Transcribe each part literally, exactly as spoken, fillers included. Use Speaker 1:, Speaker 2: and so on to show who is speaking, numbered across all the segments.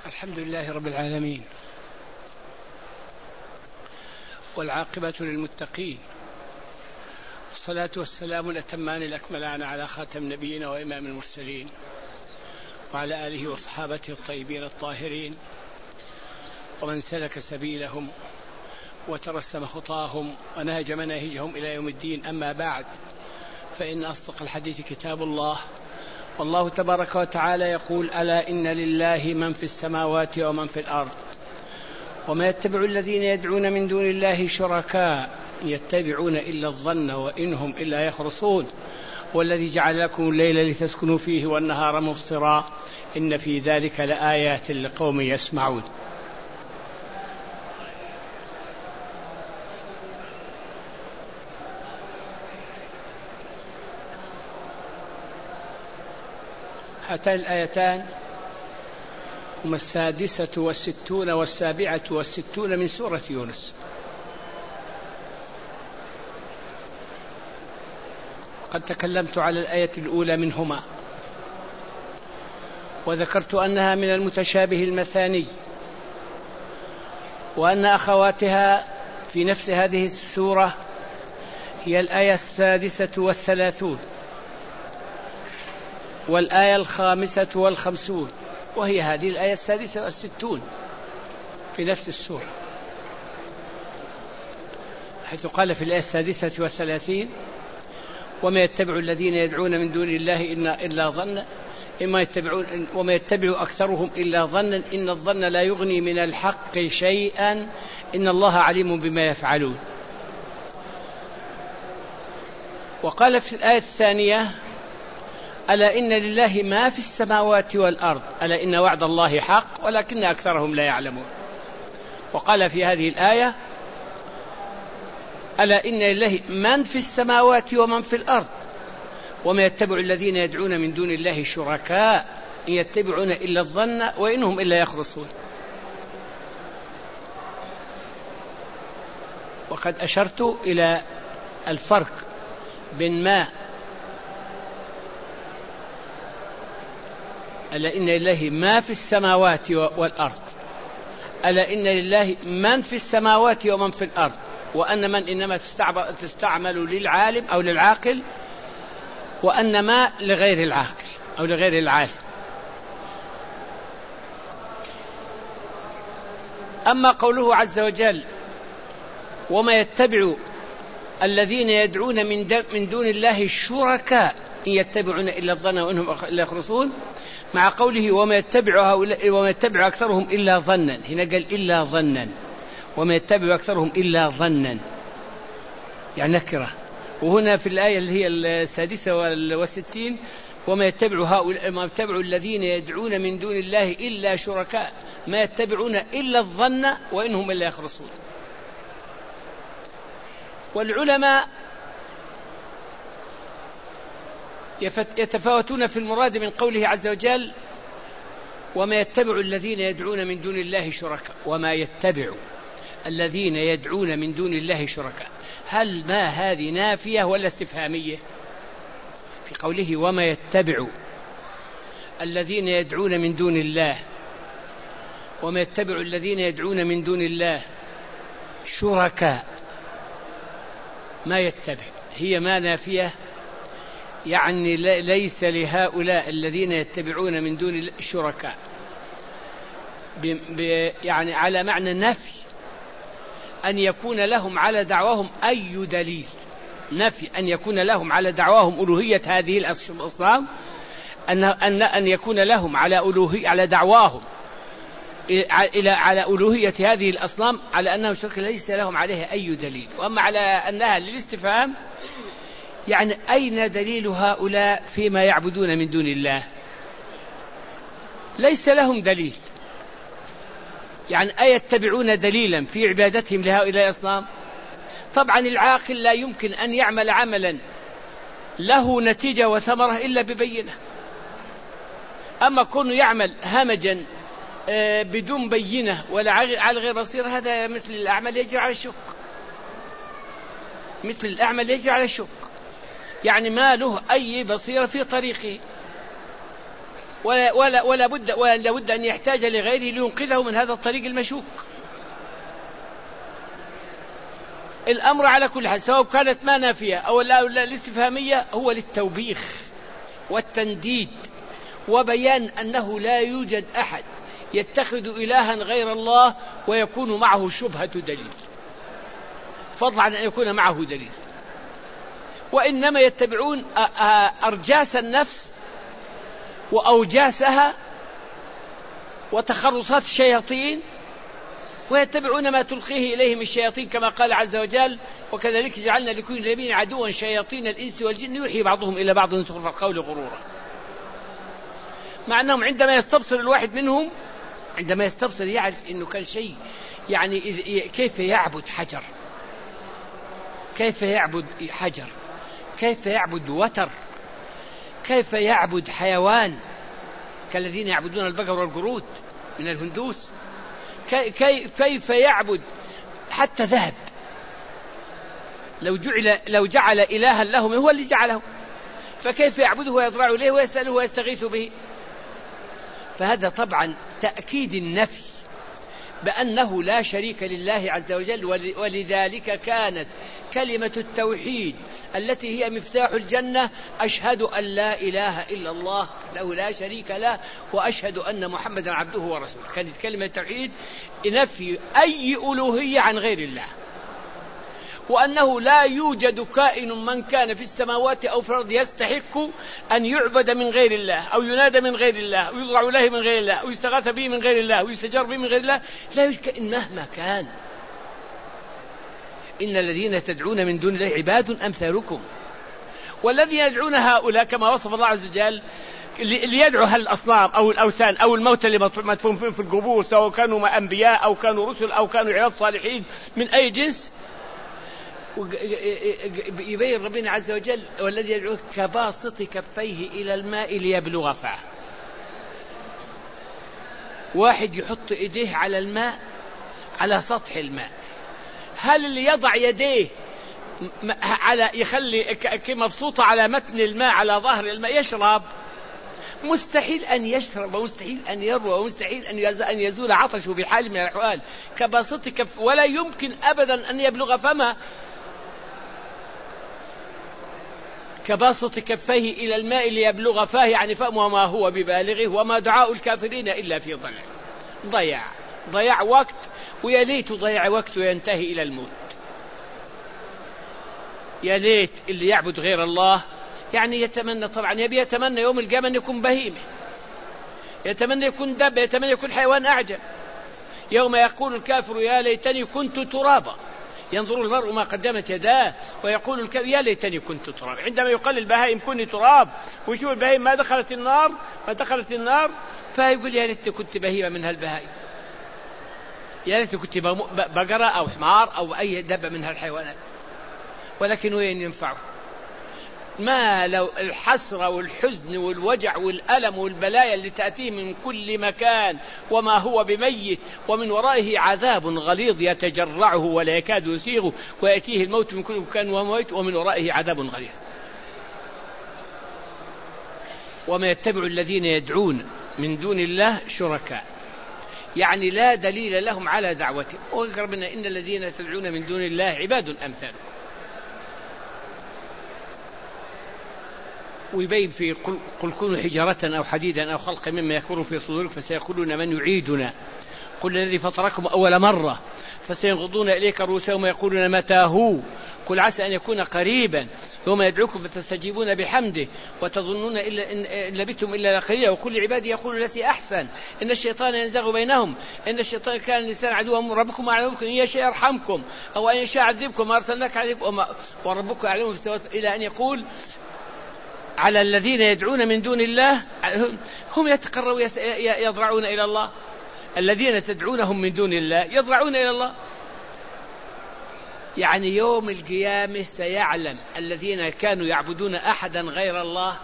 Speaker 1: الحمد لله رب العالمين، والعاقبة للمتقين، والصلاة والسلام الأتمان الأكملان على خاتم نبينا وإمام المرسلين وعلى آله وصحابته الطيبين الطاهرين ومن سلك سبيلهم وترسم خطاهم ونهج مناهجهم إلى يوم الدين. أما بعد، فإن أصدق الحديث كتاب الله، والله تبارك وتعالى يقول: ألا إن لله من في السماوات ومن في الأرض وما يتبع الذين يدعون من دون الله شركاء يتبعون إلا الظن وإن هم إلا يخرصون والذي جعل لكم الليل لتسكنوا فيه والنهار مبصرا إن في ذلك لآيات لقوم يسمعون. هاتان الآيتان هما السادسة والستون والسابعة والستون من سورة يونس. قد تكلمت على الآية الأولى منهما وذكرت أنها من المتشابه المثاني، وأن أخواتها في نفس هذه السورة هي الآية السادسة والثلاثون والآية الخامسة والخمسون، وهي هذه الآية السادسة والستون في نفس السورة، حيث قال في الآية السادسة والثلاثين: وما يتبع الذين يدعون من دون الله إلا ظن إما يتبعون وما يتبع أكثرهم إلا ظنا إن الظن لا يغني من الحق شيئا إن الله عليم بما يفعلون. وقال في الآية الثانية: ألا إن لله ما في السماوات والأرض ألا إن وعد الله حق ولكن أكثرهم لا يعلمون. وقال في هذه الآية: ألا إن لله من في السماوات ومن في الأرض وما يتبع الذين يدعون من دون الله شركاء إن يتبعون إلا الظن وإنهم إلا يخرصون. وقد أشرت إلى الفرق بين ما ألا إن لله ما في السماوات والأرض ألا إن لله من في السماوات ومن في الأرض، وأن من إنما تستعمل للعالم أو للعاقل، وأن ما لغير العاقل أو لغير العالم. أما قوله عز وجل: وما يتبع الذين يدعون من دون الله الشركاء إن يتبعون إلا الظن وإنهم إلا يخرصون، مع قوله وما يتبع وما يتبع أكثرهم إلا ظنا، هنا قال إلا ظنا، وما يتبع أكثرهم إلا ظنا يعني نكرة. وهنا في الآية اللي هي السادسة والستين: وما يتبع هؤلاء ما يتبع الذين يدعون من دون الله إلا شركاء ما يتبعون إلا الظن وإنهم إلا يخرصون. والعلماء يتفاوتون في المراد من قوله عز وجل: وما يتبع الذين يدعون من دون الله شركاء. وما يتبع الذين يدعون من دون الله شركاء، هل ما هذه نافية ولا استفهامية؟ في قوله وما يتبع الذين يدعون من دون الله وما يتبع الذين يدعون من دون الله شركاء، ما يتبع هي ما نافية، يعني ليس لهؤلاء الذين يتبعون من دون الشركاء يعني على معنى نفي أن يكون لهم على دعواهم أي دليل، نفي أن يكون لهم على دعواهم ألوهية هذه الأصنام، أن أن أن يكون لهم على ألوهية على دعواهم إلى على ألوهية هذه الأصنام على أنهم شرك ليس لهم عليها أي دليل. وأما على أنها للاستفهام يعني أين دليل هؤلاء فيما يعبدون من دون الله؟ ليس لهم دليل، يعني أيتبعون دليلا في عبادتهم لهؤلاء الأصنام؟ طبعا العاقل لا يمكن أن يعمل عملا له نتيجة وثمرة إلا ببينة. أما كونه يعمل همجا بدون بينة ولا على غير بصير، هذا مثل الأعمى يجري على الشك، مثل الأعمى يجري على الشك، يعني ما له أي بصيرة في طريقه. ولا, ولا, ولا, بد, ولا بد أن يحتاج لغيره لينقذه من هذا الطريق المشوك. الأمر على كل حال سواء كانت ما نافية أو الاستفهامية هو للتوبيخ والتنديد وبيان أنه لا يوجد أحد يتخذ إلها غير الله ويكون معه شبهة دليل، فضلا عن أن يكون معه دليل، وإنما يتبعون أرجاس النفس وأوجاسها وتخرصات الشياطين، ويتبعون ما تلقيه إليهم الشياطين كما قال عز وجل: وكذلك جعلنا لكل نبي عدوا شياطين الإنس والجن يوحي بعضهم إلى بعض زخرف القول غرورا. مع أنهم عندما يستبصر الواحد منهم عندما يستبصر يعرف أنه كان شيء، يعني كيف يعبد حجر، كيف يعبد حجر، كيف يعبد وتر، كيف يعبد حيوان كالذين يعبدون البقر والقرود من الهندوس، كيف يعبد حتى ذهب لو جعل, لو جعل إلها لهم هو اللي جعله، فكيف يعبده ويضرع إليه ويسأله ويستغيث به؟ فهذا طبعا تأكيد النفي بأنه لا شريك لله عز وجل، ولذلك كانت كلمة التوحيد التي هي مفتاح الجنة: أشهد أن لا إله إلا الله له لا شريك له وأشهد أن محمدا عبده ورسوله. كانت كلمة التوحيد نفي أي ألوهية عن غير الله، وأنه لا يوجد كائن من كان في السماوات أو في الأرض يستحق أن يعبد من غير الله أو ينادى من غير الله أو يضرع إليه من غير الله أو يستغاث به من غير الله أو يستجار به من غير الله. لا يوجد كائن مهما كان. إن الذين تدعون من دون الله عباد أمثالكم، والذين يدعون هؤلاء كما وصف الله عز وجل ليدعوا هالأصنام أو الأوثان أو الموتى اللي مدفونين في القبور، سواء كانوا أنبياء أو كانوا رسل أو كانوا عباد صالحين من أي جنس. يبين ربنا عز وجل: والذي يدعوه كباسط كفيه إلى الماء ليبلغ فاه. واحد يحط إيديه على الماء، على سطح الماء، هل اللي يضع يديه على يخلي مبسوطة على متن الماء على ظهر الماء يشرب؟ مستحيل أن يشرب ومستحيل أن يروى ومستحيل أن يزول عطشه في حال من الأحوال. كباسط كف، ولا يمكن أبدا أن يبلغ فمه. كباسط كفيه إلى الماء ليبلغ فاه، يعني فمه ما هو ببالغه، وما دعاء الكافرين إلا في ضلال. ضيع ضيع وقت، ويا ليت ضيع وقت وينتهي إلى الموت. يا ليت اللي يعبد غير الله يعني يتمنى، طبعا يبي يتمنى يوم القيامة أن يكون بهيمة، يتمنى يكون دب، يتمنى يكون حيوان أعجب. يوم يقول الكافر: يا ليتني كنت ترابا، ينظر المرء ما قدمت يداه ويقول الكافر: يا ليتني كنت ترابا. عندما يقال البهائم كوني تراب، ويشوف البهائم ما دخلت النار ما دخلت النار فيقول: يا ليت كنت بهيمة من هالبهائم، يا ليت كنت بقرة أو حمار أو أي دبة من هالحيوانات. ولكن وين ينفعه؟ ما لو الحسرة والحزن والوجع والألم والبلايا اللي تأتيه من كل مكان، وما هو بميت، ومن ورائه عذاب غليظ يتجرعه ولا يكاد يسيغه، ويأتيه الموت من كل مكان وهو ميت، ومن ورائه عذاب غليظ. وما يتبع الذين يدعون من دون الله شركاء، يعني لا دليل لهم على دعوتهم. وقربنا: إن الذين تدعون من دون الله عباد أمثالكم. ويبين في قل, قل كونوا حجارة أو حديدا أو خلقا مما يكبر في صدورك فسيقولون من يعيدنا قل الذي فطركم أول مرة فسينغضون إليك رؤوسهم ويقولون متى هو قل عسى أن يكون قريبا يوم يدعوكم فتستجيبون بحمده وتظنون إلا إن لبثتم إلا قليلا وكل عبادي يقول التي أحسن إن الشيطان ينزغ بينهم إن الشيطان كان الإنسان عدوا ربكم أعلم بكم إن يشاء يرحمكم أو أن يشاء عذبكم ما أرسلناك عليكم وربكم أعلم بالسواد إلى أن يقول على الذين يدعون من دون الله هم يتقربون يضرعون إلى الله. الذين تدعونهم من دون الله يضرعون إلى الله، يعني يوم القيامة سيعلم الذين كانوا يعبدون أحدا غير الله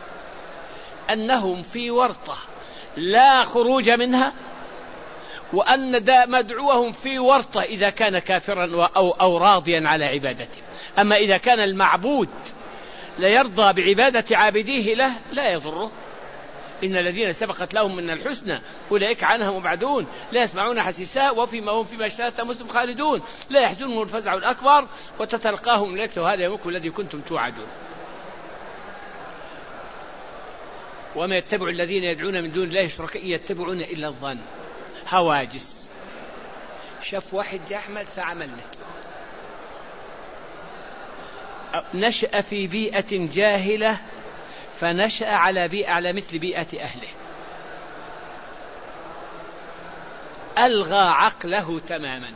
Speaker 1: أنهم في ورطة لا خروج منها، وأن مدعوهم في ورطة إذا كان كافرا أو, أو راضيا على عبادته. أما إذا كان المعبود لا يرضى بعبادة عابديه له لا يضره، إن الذين سبقت لهم من الحسنى أولئك عنها مبعدون لا يسمعون حسيسها وفيما هم فيما اشتهت أنفسهم خالدون لا يحزنهم الفزع الأكبر وتتلقاهم الملائكة وهذا يومكم الذي كنتم توعدون. وما يتبع الذين يدعون من دون الله شركاء يتبعون إلا الظن هواجس. شاف واحد يعمل فعمل مثله. نشأ في بيئة جاهلة فنشأ على بيئة على مثل بيئة أهله. ألغى عقله تماما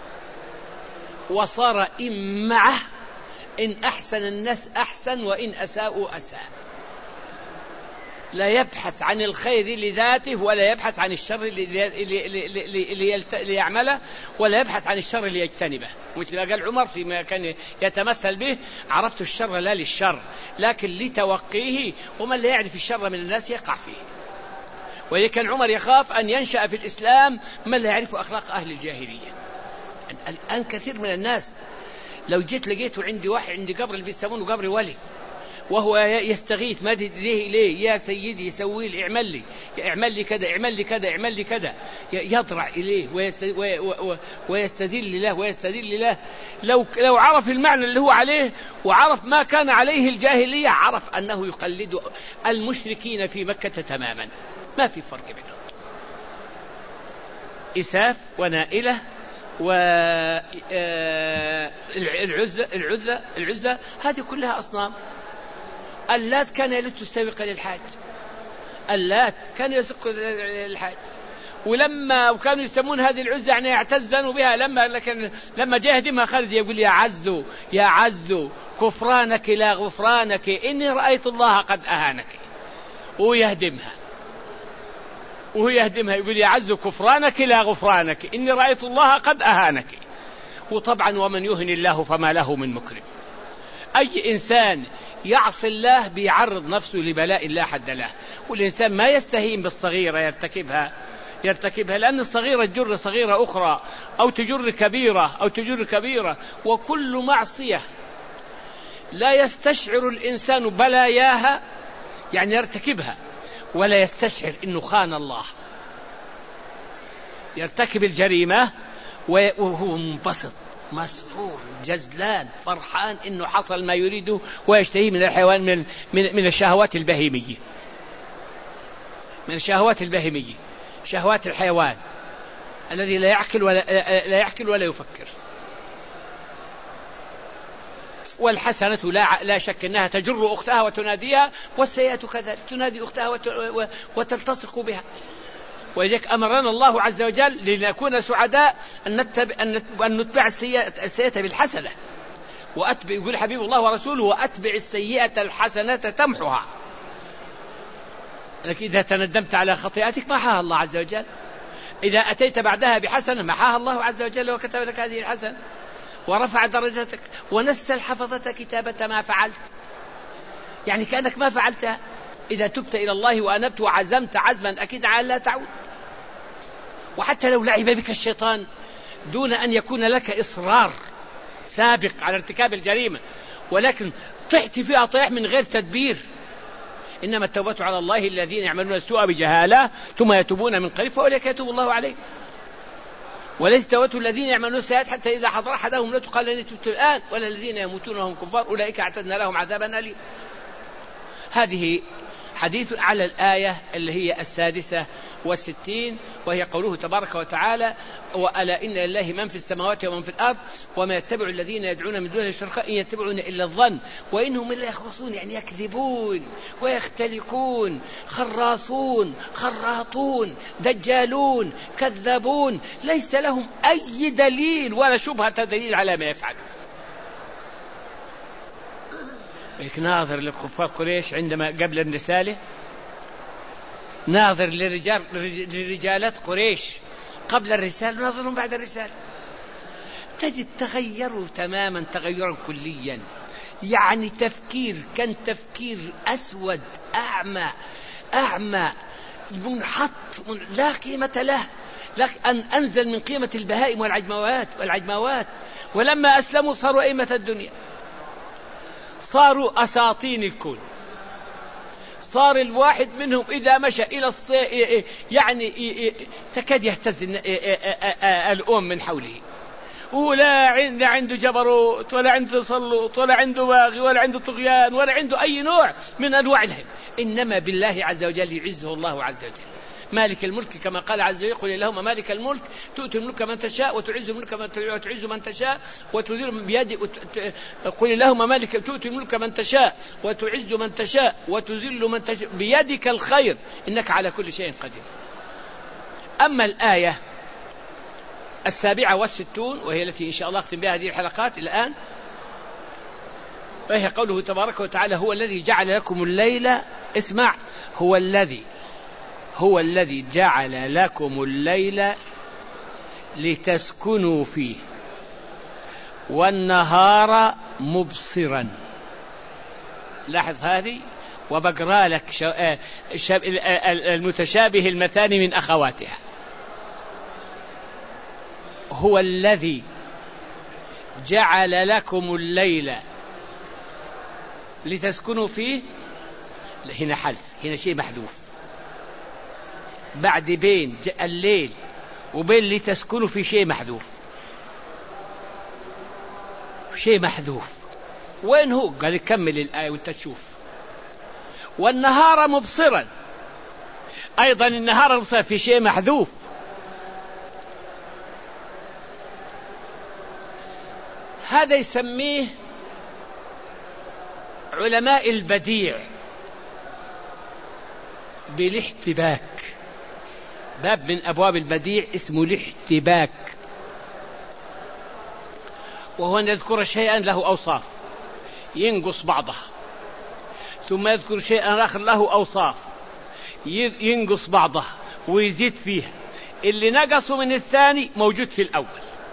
Speaker 1: وصار إمعه، إن أحسن الناس أحسن وإن أساءوا أساء. لا يبحث عن الخير لذاته ولا يبحث عن الشر ليعمله ولا يبحث عن الشر ليجتنبه. مثل ما قال عمر فيما كان يتمثل به: عرفت الشر لا للشر لكن لتوقيه، ومن لا يعرف الشر من الناس يقع فيه. ولذلك كان عمر يخاف أن ينشأ في الإسلام من لا يعرف أخلاق أهل الجاهلية. الآن كثير من الناس لو جيت لقيته عندي واحد عندي قبر اللي بيسمونه قبر ولي وهو يستغيث مد يديه إليه: يا سيدي يسوي لي اعمل لي اعمل لي كذا اعمل لي كذا اعمل لي كذا، يضرع إليه ويستدل له ويستدل له. لو لو عرف المعنى اللي هو عليه وعرف ما كان عليه الجاهلية عرف أنه يقلد المشركين في مكة تماما، ما في فرق بينهم. إساف ونائلة والعزة العزة العزة هذه كلها أصنام. اللات كان يلت السابق للحاج، اللات كان يسق للحاج، ولما وكانوا يسمون هذه العزة يعني يعتزنوا بها. لما لكن لما جاء يهدمها خالد يقول: يا عزو يا عزو كفرانك لا غفرانك إني رأيت الله قد أهانك. ويهدمها وهو يهدمها يقول: يا عزو كفرانك لا غفرانك إني رأيت الله قد أهانك. وطبعا ومن يهن الله فما له من مكرم. أي إنسان يعصي الله بيعرض نفسه لبلاء لا حد له. والإنسان ما يستهين بالصغيرة يرتكبها يرتكبها لأن الصغيرة تجر صغيرة أخرى أو تجر كبيرة أو تجر كبيرة. وكل معصية لا يستشعر الإنسان بلاياها يعني يرتكبها ولا يستشعر إنه خان الله. يرتكب الجريمة وهو منبسط مسرور جزلان فرحان إنه حصل ما يريده ويشتهي من الحيوان من من من الشهوات البهيمية من الشهوات البهيمية شهوات الحيوان الذي لا يعقل ولا لا يعقل ولا يفكر. والحسنة لا لا شك أنها تجر أختها وتناديها، والسيئة كذلك تنادي أختها وتلتصق بها. ولذلك أمرنا الله عز وجل لنكون سعداء أن نتبع, أن نتبع السيئة بالحسنة. وأتبع يقول حبيب الله ورسوله: وأتبع السيئة الحسنة تمحها. لكن إذا تندمت على خطيئتك محاها الله عز وجل، إذا أتيت بعدها بحسنة محاها الله عز وجل وكتب لك هذه الحسنة ورفع درجتك ونسى حفظة كتابة ما فعلت، يعني كأنك ما فعلتها. إذا تبت إلى الله وأنبت وعزمت عزما أكيد على لا تعود. وحتى لو لعب بك الشيطان دون أن يكون لك إصرار سابق على ارتكاب الجريمة ولكن طحت فيها طيح من غير تدبير، إنما التوبة على الله الذين يعملون السوء بجهالة ثم يتوبون من قريب فأولئك يتوب الله عليه. وليس توبة الذين يعملون السيئات حتى إذا حضر أحدهم لا تقال لن تبت الآن ولا الذين يموتون وهم كفار أولئك اعتدنا لهم عذابا أليما. هذه حديث على الآية اللي هي السادسة والستين وهي قوله تبارك وتعالى: وألا إن لله من في السماوات ومن في الأرض وما يتبع الذين يدعون من دون الشركاء إن يتبعون إلا الظن وإنهم إلا يخرصون، يعني يكذبون ويختلقون، خراصون خراطون دجالون كذابون، ليس لهم أي دليل ولا شبهة دليل على ما يفعلون. ناظر للكفار قريش عندما قبل الرسالة، ناظر لرجال لرجالات قريش قبل الرسالة، ناظرهم بعد الرسالة، تجد تغيروا تماما تغيرا كليا. يعني تفكير كان تفكير أسود أعمى أعمى منحط لا قيمة له، لكن أنزل من قيمة البهائم والعجموات والعجموات ولما أسلموا صاروا أئمة الدنيا، صاروا أساطين الكون، صار الواحد منهم إذا مشى إلى الصي يعني تكاد يهتز الأم من حوله، ولا عنده جبروت ولا عنده تسلط ولا عنده باغي ولا عنده طغيان ولا عنده أي نوع من أنواع الهم، إنما بالله عز وجل يعزه الله عز وجل. مالك الملك كما قال عز وجل: قل اللهم مالك الملك تؤتي الملك من تشاء وتعز الملك من تشاء وتعز من تشاء وتذل بيدك. قل اللهم مالك تؤتي الملك من تشاء وتعز من تشاء وتذل من تشاء بيدك الخير إنك على كل شيء قدير. أما الآية السابعة والستون وهي التي إن شاء الله أختم بها هذه الحلقات الآن، وهي قوله تبارك وتعالى: هو الذي جعل لكم الليل، اسمع، هو الذي هو الذي جعل لكم الليل لتسكنوا فيه والنهار مبصرا. لاحظ هذه، وبقرأ لك المتشابه المثاني من أخواتها. هو الذي جعل لكم الليل لتسكنوا فيه، هنا حذف، هنا شيء محذوف بعد بين الليل وبين لتسكنوا في شيء محذوف، شيء محذوف. وين هو؟ قال كمل الآية وانت تشوف. والنهار مبصرا، أيضا النهار مبصرا في شيء محذوف. هذا يسميه علماء البديع بالاحتباك، باب من أبواب البديع اسمه الاحتباك، وهو أن يذكر شيئا له أوصاف ينقص بعضها، ثم يذكر شيئا آخر له أوصاف ينقص بعضها ويزيد فيها. اللي نقصوا من الثاني موجود في الأول،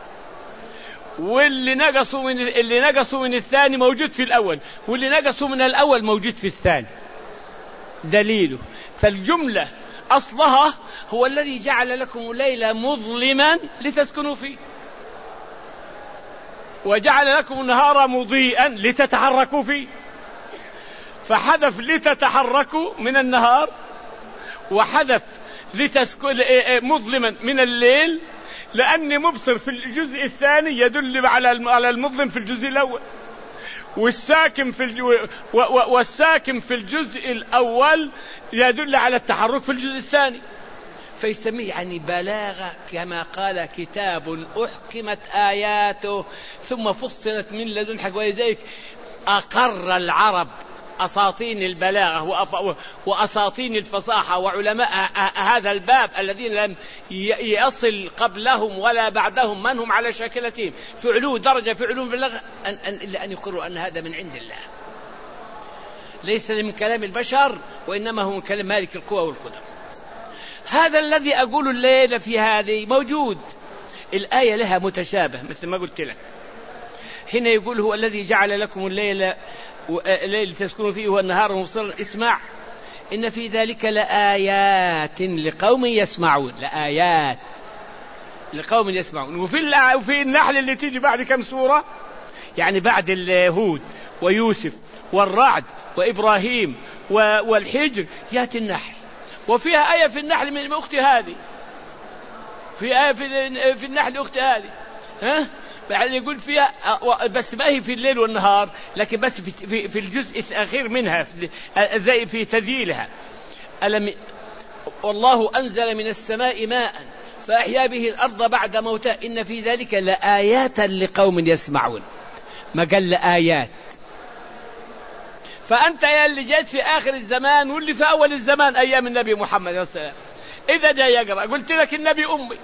Speaker 1: واللي نقصوا من اللي نقصوا من الثاني موجود في الأول، واللي نقصوا من الأول موجود في الثاني. دليله فالجملة أصلها: هو الذي جعل لكم الليل مظلما لتسكنوا فيه، وجعل لكم النهار مضيئا لتتحركوا فيه. فحذف لتتحركوا من النهار، وحذف لتسكن مظلما من الليل، لأن مبصر في الجزء الثاني يدل على المظلم في الجزء الأول، والساكن في الجو... و... و... والساكن في الجزء الأول يدل على التحرك في الجزء الثاني. فيسميه يعني بلاغة، كما قال: كتاب أحكمت آياته ثم فصلت من لدن حكيم. ولذلك أقر العرب أساطين البلاغة وأف... وأساطين الفصاحة وعلماء هذا الباب الذين لم يصل قبلهم ولا بعدهم من هم على شاكلتهم في علو درجة في علوم البلاغة أن... أن... إلا أن يقروا أن هذا من عند الله، ليس من كلام البشر، وإنما هو من كلام مالك القوى والقدر. هذا الذي أقول الليلة في هذه موجود، الآية لها متشابه مثل ما قلت لك. هنا يقول: هو الذي جعل لكم الليل الليل تسكنوا فيه والنهار مبصرا. اسمع، إن في ذلك لآيات لقوم يسمعون، لآيات لقوم يسمعون. وفي وفي النحل اللي تيجي بعد كم سورة، يعني بعد الهود ويوسف والرعد وإبراهيم والحجر يأتي النحل، وفيها آية في النحل من أختي هذه، في آية في النحل أختي هذه، ها بعد يقول فيها، بس ما هي في الليل والنهار، لكن بس في في, في الجزء الأخير منها زي في تذييلها. ألم والله أنزل من السماء ماء فأحيا به الأرض بعد موتها إن في ذلك لآيات لقوم يسمعون، ما قال لآيات. فأنت يا اللي جيت في آخر الزمان واللي في أول الزمان أيام النبي محمد صلى الله عليه وسلم، إذا جاء يقرأ قلت لك النبي أمي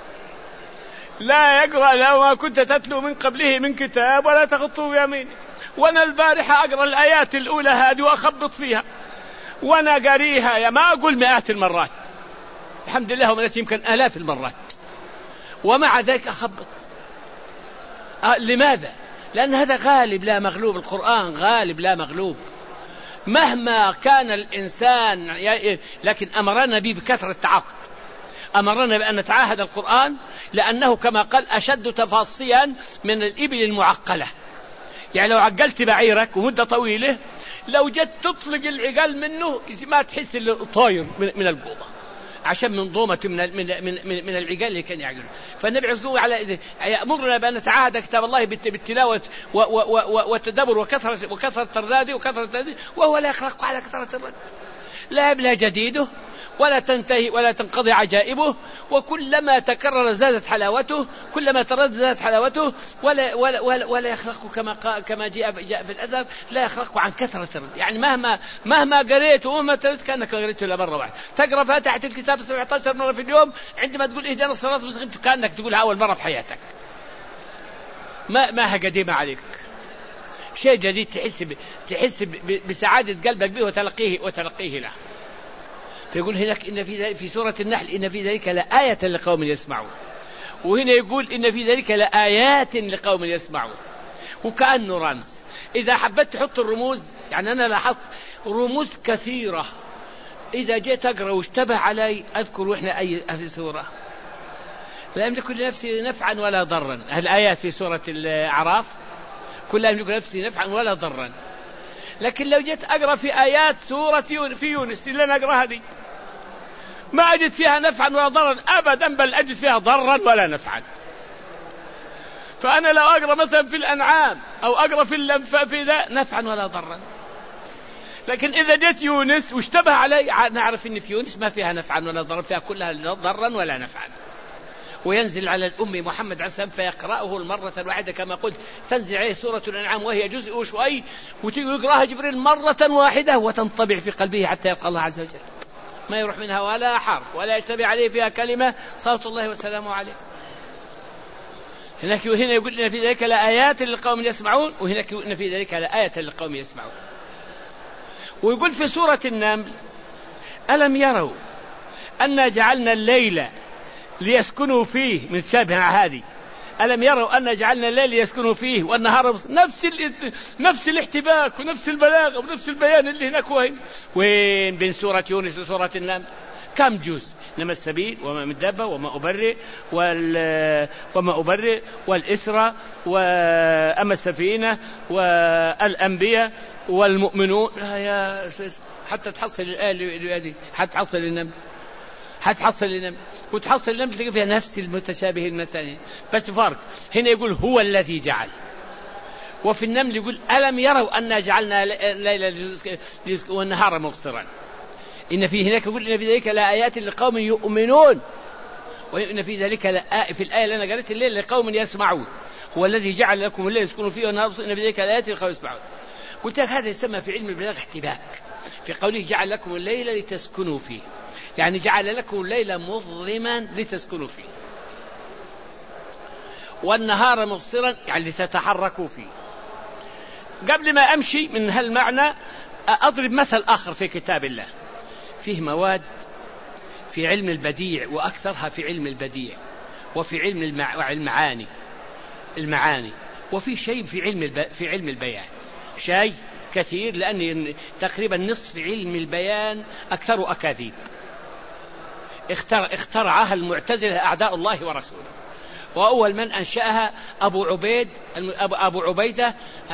Speaker 1: لا يقرأ لو ما كنت تتلو من قبله من كتاب ولا تخطه بيمينه. وأنا البارحة أقرأ الآيات الأولى هذه وأخبط فيها وأنا قريها يا ما أقول مئات المرات، الحمد لله ومن يمكن آلاف المرات، ومع ذلك أخبط. أه لماذا؟ لأن هذا غالب لا مغلوب، القرآن غالب لا مغلوب مهما كان الإنسان. لكن أمرنا به بكثرة التعاهد، أمرنا بأن نتعاهد القرآن، لأنه كما قال أشد تفاصيلا من الإبل المعقلة. يعني لو عقلت بعيرك ومدة طويلة لو جت تطلق العقال منه ما تحس اللي طاير من القوضة، عشان منظومة من من من, من العقال اللي كان يعقله. فالنبي عليه على يأمرنا بأن نتعاهد كتاب الله بالتلاوة والتدبر وكثرة وكثرة الترداد وكثرة الترداد، وهو لا يخلق على كثرة الرد، لا يبلى جديده ولا تنتهي ولا تنقضي عجائبه، وكلما تكرر زادت حلاوته، كلما تردد زادت حلاوته، ولا ولا ولا, ولا يخلق كما كما جاء جاء في الأثر، لا يخلق عن كثرة الرد. يعني مهما مهما قريت ومهما تردد كأنك قريته إلا مرة واحدة. تقرأ فاتحة الكتاب سبعة عشر مرة في اليوم، عندما تقول اهدنا الصراط المستقيم كأنك تقولها أول مرة في حياتك، ما ماها قديمة عليك، شيء جديد تحس ب... تحس ب... بسعادة قلبك به وتلقيه وتلقيه له. فيقول هناك إن في ذلك في سورة النحل إن في ذلك لآية لقوم يسمعون، وهنا يقول إن في ذلك لآيات لقوم يسمعون، وكأنه رمز. إذا حبيت تحط الرموز، يعني أنا لاحظت رموز كثيرة إذا جيت أقرأ واشتبه علي أذكر إحنا أي في سورة لا يملك لنفسي نفعا ولا ضرا. الآيات في سورة الأعراف كلها يملك لنفسي نفعا ولا ضرا، لكن لو جيت أقرأ في آيات سورة في يونس اللي أنا أقرأها دي ما أجد فيها نفعا ولا ضرا أبدا، بل أجد فيها ضرا ولا نفعا. فأنا لو أقرأ مثلا في الأنعام أو أقرأ في الأنفال في ذا نفعا ولا ضرا، لكن إذا جيت يونس واشتبه علي نعرف إن في يونس ما فيها نفعا ولا ضرا، فيها كلها ضرا ولا نفعا. وينزل على الأم محمد عليه السلام فيقرأه المرة الواحدة كما قلت، تنزل عليه سورة الأنعام وهي جزء وشوي، ويقرأها جبريل مرة واحدة وتنطبع في قلبه حتى يلقى الله عز وجل، ما يروح منها ولا حرف ولا يتبع عليه فيها كلمة، صلوات الله وسلامه عليه. هناك وهنا يقول إن في ذلك لآيات لقوم يسمعون، وهناك إن في ذلك لآية لقوم يسمعون. ويقول في سورة النمل ألم يروا أنا جعلنا الليل ليسكنوا فيه، من شابه هذه ألم يروا أن جعلنا الليل ليسكنوا فيه والنهار نفس نفس الاحتباك ونفس البلاغة ونفس البيان اللي هناك. وين وين بين سورة يونس وسورة النمل كم جزء؟ إنما السبيل وما من دابة وما أبرئ وما أبرئ والإسرى وأما السفينة والأنبياء والمؤمنون، يا حتى تحصل الآية هذه، حتى تحصل النمل، حتى تحصل النمل وتحصل النمل تلقى فيها نفس المتشابه المثاني، بس فرق. هنا يقول هو الذي جعل، وفي النمل يقول ألم يروا أن جعلنا الليل والنهار مبصرا. إن في هناك يقول إن في ذلك لآيات لقوم يؤمنون، وإن في ذلك في الآية اللي أنا قرأت الليل لقوم يسمعون، هو الذي جعل لكم الليل يسكنوا فيه والنهار مبصرا، إن في ذلك لآيات لقوم يسمعون. قلت لك هذا يسمى في علم البلاغة احتباك، في قوله جعل لكم الليل لتسكنوا فيه، يعني جعل لكم الليل مظلما لتسكنوا فيه، والنهار مبصرا يعني لتتحركوا فيه. قبل ما أمشي من هالمعنى أضرب مثل آخر في كتاب الله. فيه مواد في علم البديع، وأكثرها في علم البديع وفي علم المع... المعاني المعاني وفي شيء في علم الب... في علم البيان، شيء كثير، لأن تقريبا نصف علم البيان أكثر أكاذيب اخترع اخترعها المعتزلة أعداء الله ورسوله، وأول من أنشأها أبو عبيد أبو عبيدة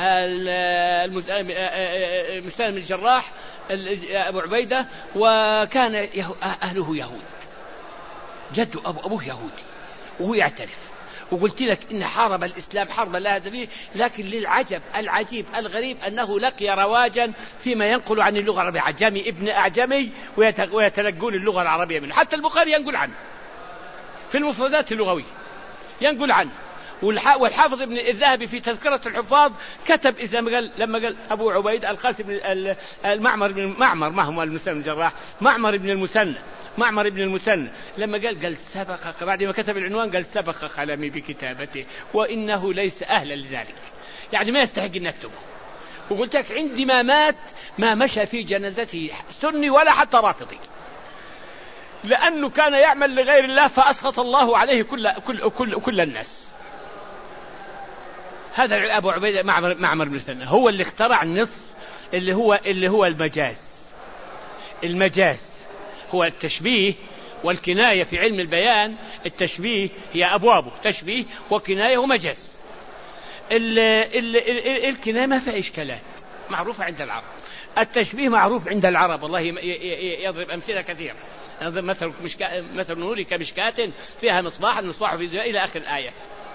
Speaker 1: المسلم بن الجراح أبو عبيدة، وكان أهله يهود، جده أبو أبوه يهودي وهو يعترف. وقلت لك إن حارب الإسلام حربا لا هدف فيه، لكن للعجب العجيب الغريب أنه لقي رواجا فيما ينقل عن اللغة العربية، عجمي ابن أعجمي ويتلقون اللغة العربية منه. حتى البخاري ينقل عنه في المفردات اللغوية، ينقل عنه. والحافظ ابن الذهبي في تذكرة الحفاظ كتب إذا قال لما قال أبو عبيد القاسم المعمر بن معمر ما هو المسلم الجراح معمر بن المثنى معمر بن المثنى لما قال قال سبق، بعد ما كتب العنوان قال سبق قلمي بكتابته وإنه ليس أهلا لذلك، يعني ما يستحق أن نكتبه. وقلت لك عندما مات ما مشى في جنازته سني ولا حتى رافضي، لأنه كان يعمل لغير الله فأسخط الله عليه كل كل كل, كل الناس. هذا أبو عبيدة معمر معمر بن المثنى هو اللي اخترع النصف اللي هو اللي هو المجاز. المجاز هو التشبيه والكناية في علم البيان. التشبيه هي أبوابه تشبيه وكناية ومجاز. ال ال ال الكناية ما فيها إشكالات معروفة عند العرب، التشبيه معروف عند العرب، الله يضرب أمثلة كثيرة. مثل مثل نور كمشكاة فيها مصباح، المصباح في زجاجة إلى آخر الآية.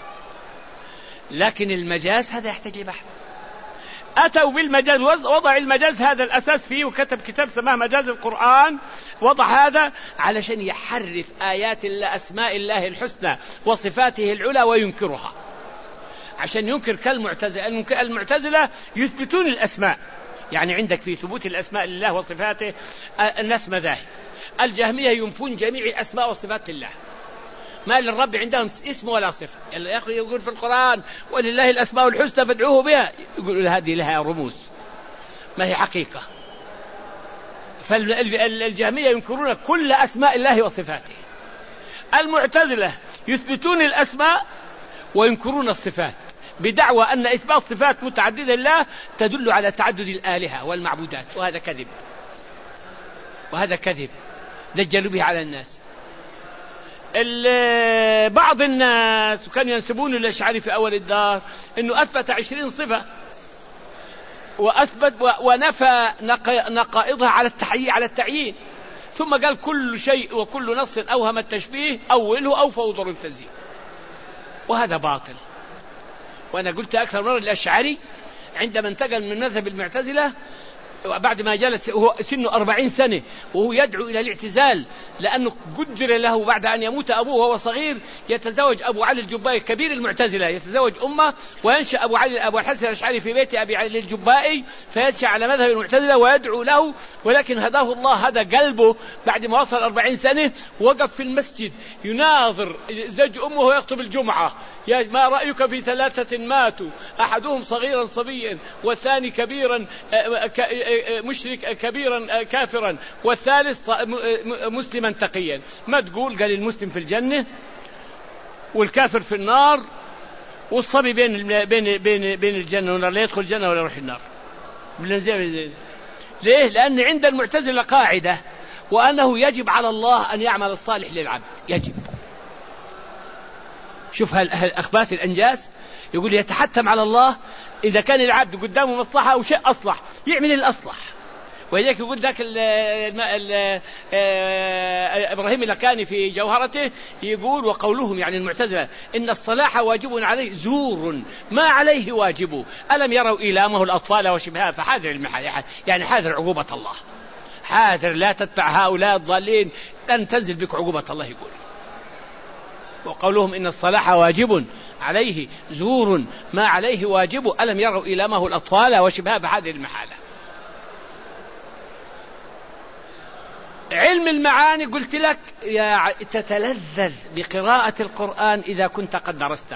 Speaker 1: لكن المجاز هذا يحتاج لبحث. أتوا بالمجاز، وضع المجاز هذا الأساس فيه، وكتب كتاب سماه مجاز القرآن. وضع هذا علشان يحرف آيات الله، أسماء الله الحسنى وصفاته العلى وينكرها، عشان ينكر كالمعتزلة. المعتزلة يثبتون الأسماء، يعني عندك في ثبوت الأسماء لله وصفاته الناس مذاهب. الجهمية ينفون جميع الأسماء وصفات الله، ما للرب عندهم اسم ولا صفة. يا أخي يقول في القرآن ولله الأسماء الحسنى فادعوه بها، يقول هذه لها رموز ما هي حقيقة. فالجهمية ينكرون كل أسماء الله وصفاته. المعتزلة يثبتون الأسماء وينكرون الصفات، بدعوى أن إثبات صفات متعددة لله تدل على تعدد الآلهة والمعبودات، وهذا كذب، وهذا كذب دجلوا به على الناس. بعض الناس وكانوا ينسبون للأشعري في أول الدار أنه أثبت عشرين صفة وأثبت ونفى نقائضها على التحيي على التعيين، ثم قال كل شيء وكل نص أوهم التشبيه أوله أو فوضر التزيين، وهذا باطل. وأنا قلت أكثر مرة الأشعري عندما انتقل من مذهب المعتزلة بعد ما جلس هو سنه أربعين سنة وهو يدعو إلى الاعتزال، لأنه قدر له بعد أن يموت أبوه وهو صغير يتزوج أبو علي الجبائي كبير المعتزلة، يتزوج أمه وينشأ أبو علي أبو الحسن الأشعري في بيت أبي علي الجبائي، فينشأ على مذهب المعتزلة ويدعو له. ولكن هداه الله، هذا قلبه بعد ما وصل أربعين سنة وقف في المسجد يناظر زوج أمه ويخطب الجمعة: يا ما رأيك في ثلاثة ماتوا، أحدهم صغيرا صبيا، والثاني كبيرا مشرك كبيرا كافرا، والثالث مسلما تقيا. ما تقول؟ قال المسلم في الجنة والكافر في النار، والصبي بين بين بين بين الجنة والنار، لا يدخل الجنة ولا يروح النار. ليه؟ لأن عند المعتزلة قاعدة، وأنه يجب على الله أن يعمل الصالح للعبد، يجب. شوف هالأخباث الأنجاس، يقول يتحتم على الله إذا كان العبد قدامه مصلحة أو شيء أصلح يعمل الأصلح. ولذلك يقول ذاك إبراهيم اللكاني في جوهرته يقول: وقولهم يعني المعتزلة إن الصلاح واجب عليه زور ما عليه واجب، ألم يروا إيلامه الأطفال وشبهها فحاذر المحال، يعني حاذر عقوبة الله، حاذر لا تتبع هؤلاء الضالين لن تنزل بك عقوبة الله. يقول: وقولهم إن الصلاح واجب عليه زور ما عليه واجب، ألم يروا إيلامه الأطفال وشبهها فحاذر المحالة. علم المعاني قلت لك يا تتلذذ بقراءة القرآن إذا كنت قد درسته،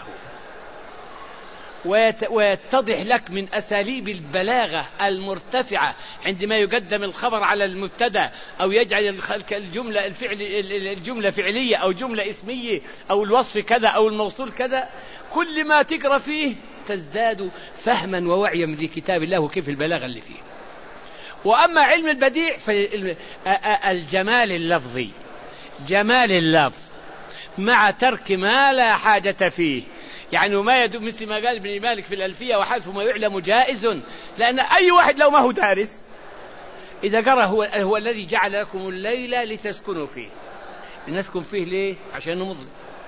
Speaker 1: ويتضح لك من أساليب البلاغة المرتفعة عندما يقدم الخبر على المبتدأ أو يجعل الجملة الفعل الجملة فعلية أو جملة اسمية أو الوصف كذا أو الموصول كذا. كل ما تقرأ فيه تزداد فهما ووعيا لكتاب الله وكيف البلاغة اللي فيه. وأما علم البديع فالجمال اللفظي، جمال اللفظ مع ترك ما لا حاجة فيه، يعني ما يدوم، مثل ما قال ابن مالك في الألفية: وحذف ما يعلم جائز. لأن أي واحد لو ما هو دارس إذا قرأ هو, هو الذي جعل لكم الليل لتسكنوا فيه. نسكن فيه ليه؟ عشان مظلم،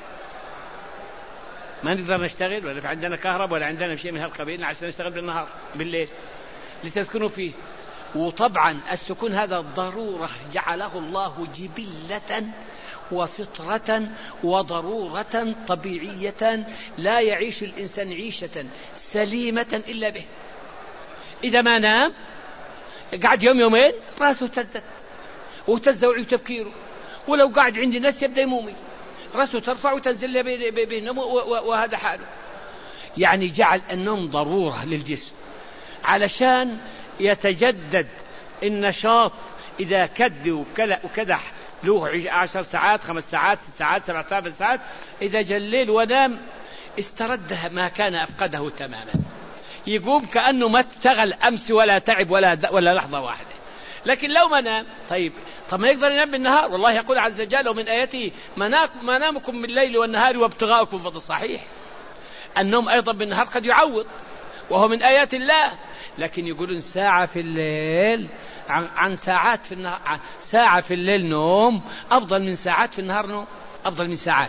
Speaker 1: ما نقدر نشتغل ولا في عندنا كهرب ولا عندنا شيء من هالقبيل، عشان نشتغل بالنهار بالليل لتسكنوا فيه. وطبعا السكون هذا ضرورة جعله الله جبلة وفطرة وضرورة طبيعية، لا يعيش الإنسان عيشة سليمة إلا به. إذا ما نام قعد يوم يومين رأسه تزت وتز وعي تفكيره، ولو قعد عند الناس يبدأ يمومي، رأسه ترفع وتنزل بينه، وهذا حاله. يعني جعل النوم ضرورة للجسم علشان يتجدد النشاط. إذا كد وكدح له عشر ساعات، خمس ساعات، ست ساعات، سبع ساعات، إذا جليل ونام استرد ما كان أفقده تماما، يقوم كأنه ما اشتغل أمس ولا تعب ولا ولا لحظة واحدة. لكن لو ما نام، طيب طب ما يقدر ينام بالنهار؟ والله يقول عز وجل: ومن آياته منامكم بالليل والنهار وابتغاؤكم فضل. صحيح النوم أيضا بالنهار قد يعوض، وهو من آيات الله، لكن يقولون ساعة في الليل عن, عن ساعات في النهار، ساعة في الليل نوم أفضل من ساعات في النهار نوم، أفضل من ساعات.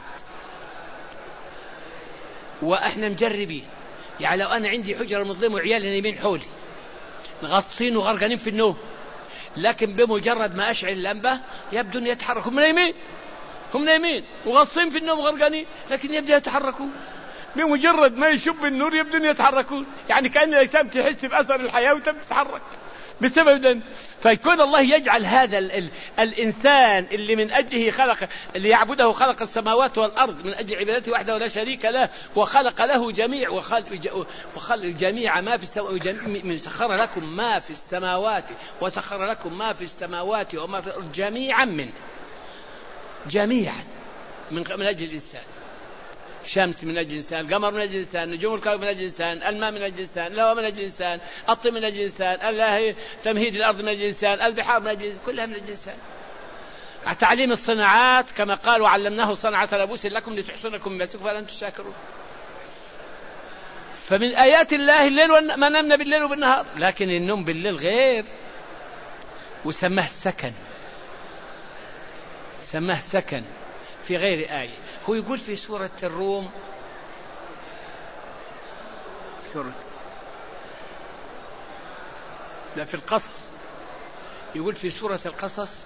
Speaker 1: وإحنا مجربين، يعني لو أنا عندي حجرة مظلمة وعيالي نايمين حولي غاصين وغرقانين في النوم، لكن بمجرد ما أشعل اللمبة يبدو أن يتحركوا، هم نايمين هم نايمين وغاصين في النوم وغرقانين، لكن يبدأ يتحركون بمجرد ما يشب النور يبدو أن يتحركون، يعني كأن الأجسام تحس بأثر الحياة وتتحرك بسبب ذلك. فيكون الله يجعل هذا ال ال الإنسان اللي من أجله خلق، اللي يعبده خلق السماوات والأرض من أجل عبادته وحده ولا شريك له، وخلق له جميع وخلق, وخلق جميع ما في السماوات، سخر لكم ما في السماوات وسخر لكم ما في السماوات وما في الأرض جميعا منه، جميعا من, من أجل الإنسان. شمس من أجل الإنسان، القمر من أجل الإنسان، نجوم الكواكب من أجل الإنسان، الماء من أجل الإنسان، الهواء من أجل الإنسان، الطين من أجل الإنسان، الله تمهيد الأرض من أجل الإنسان، البحار من أجل الإنسان، كلها من أجل الإنسان. تعليم الصناعات كما قال وعلمناه صنعة لبوس لكم لتحصنكم من بأسكم فلا أنتم شاكرون. فمن آيات الله الليل ما نمنا بالليل وبالنهار، لكن النوم بالليل غير، وسماه سكن، سماه سكن في غير آية. هو يقول في سورة الروم، سورة لا في القصص، يقول في سورة القصص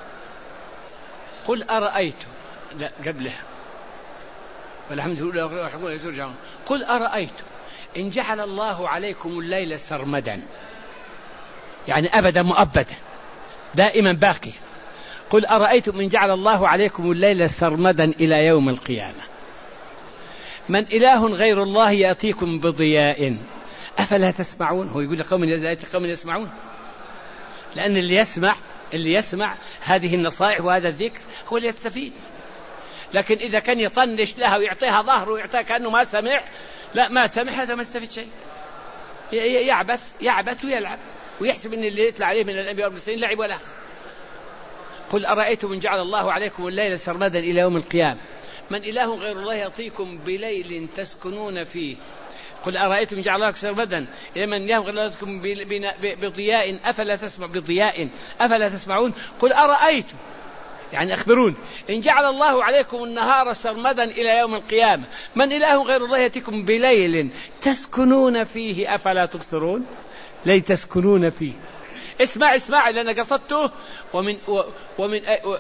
Speaker 1: قل أرأيتم، لا قبلها والحمد لله ترجعون، قل أرأيتم إن جعل الله عليكم الليل سرمدا، يعني أبدا مؤبدا دائما باقيا، قل أرأيتم إن جعل الله عليكم الليل سرمدا إلى يوم القيامة من إله غير الله يأتيكم بضياء أفلا تسمعون. هو يقول لقوم قوم يسمعون، لأن اللي يسمع اللي يسمع هذه النصائح وهذا الذكر هو اللي يستفيد. لكن إذا كان يطنش لها ويعطيها ظهره ويعطيها كأنه ما سمع، لا ما سمع هذا ما استفيد شيء، يعبث يعبث ويلعب ويحسب أن اللي يطلع عليه من الأنبياء والمرسلين لعب ولا. قل أرأيتم إن جعل الله عليكم الليل سرمدا إلى يوم القيامة من إله غير الله يأتيكم بليل تسكنون فيه. قل أرأيتم إن جعل الله سرمدا إلى من إله غير الله يأتيكم بضياء أفلا تسمع بضياء أفلا تسمعون. قل أرأيتم يعني أخبرون إن جعل الله عليكم النهار سرمدا إلى يوم القيامة من إله غير الله يأتيكم بليل تسكنون فيه أفلا تبصرون. لي تسكنون فيه، اسمع اسمع اللي أنا قصدته. ومن و ومن و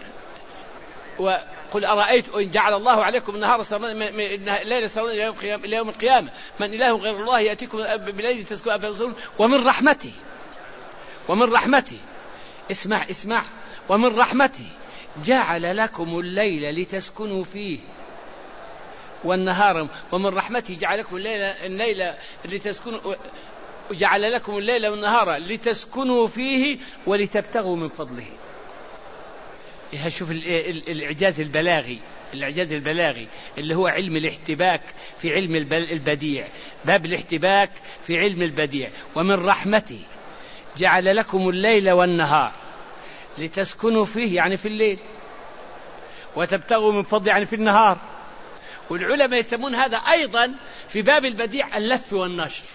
Speaker 1: وقل أرأيت إن جعل الله عليكم النهار الليل سرمدا إلى يوم القيامة من إله غير الله يأتيكم بليل تسكنون أفلا تبصرون. ومن رحمته ومن رحمته اسمع اسمع ومن رحمته جعل لكم الليل لتسكنوا فيه والنهار ومن رحمته جعل لكم الليل الليل لتسكنوا وجعل لكم الليل والنهار لتسكنوا فيه ولتبتغوا من فضله. شوف الإعجاز البلاغي الإعجاز البلاغي اللي هو علم الاحتباك في علم البديع، باب الاحتباك في علم البديع. ومن رحمته جعل لكم الليل والنهار لتسكنوا فيه يعني في الليل، وتبتغوا من فضله يعني في النهار. والعلماء يسمون هذا أيضا في باب البديع اللف والنشر.